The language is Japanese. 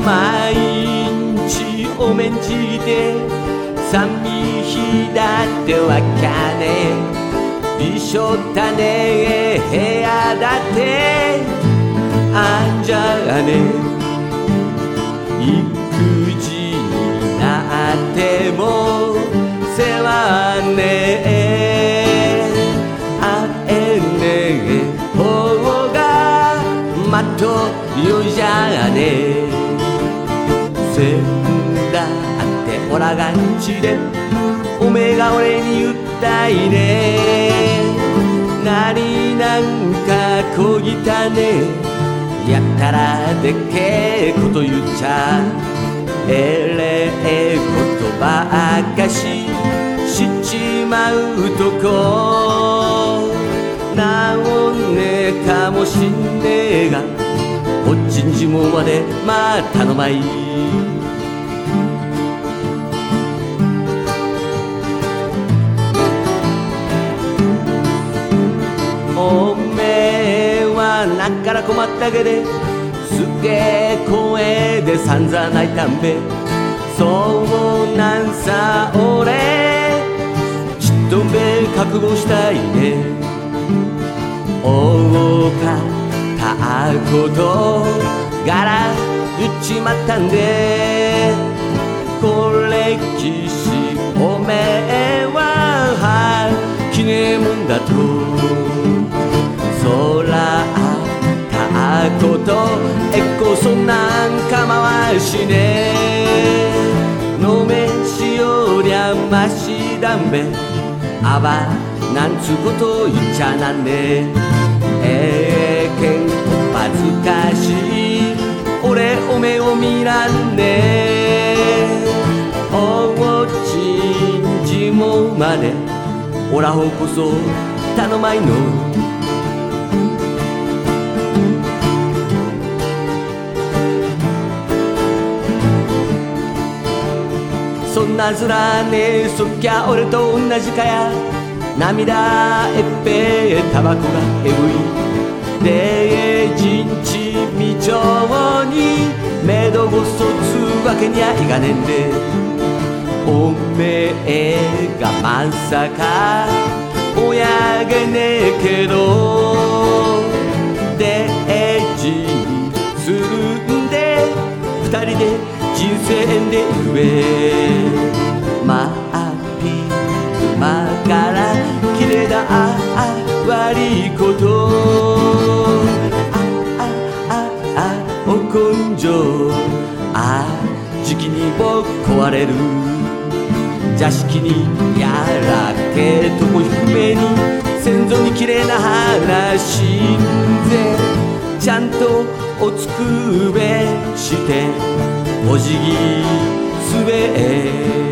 毎日おめんじて寂しだってわかねびしょったね部屋だってあんじゃね育児になっても世話ねあえねほうがまっとよじゃねせんだっておらがんちでおめえが俺に言ったいね何なんかこぎたねやったらでっけえこと言っちゃえれえことばっかしちまうとこなおねえかもしんねえがこっちんじもまでまあ頼まいおめえはなっから困ったけですっげえ声でさんざ泣いたんべそうなんさ俺ちっとめ覚悟したいねおうかたことがら言っちまったんでこれきしおめえはきねえもんだとそらたことえっこそなんかまわしねのめしよりゃましだんべあばなんつうこと言っちゃなんねええけんお恥ずかしい俺おめを見らんねおちんじもまでおらほこそ頼まいのそんなずらねえそっきゃ俺と同じかや涙えっぺタバコがえぐいでじんちみちょうにめどごそつわけにゃいかねんでおめえがまさか親げねえけどでじにするんで二人で人生で行くべまあぴまからきれいだ悪いことお根性じきに僕壊れる座敷にやらけとこ低めに先祖にきれいな話ぜちゃんとおつくべしてお辞儀すべ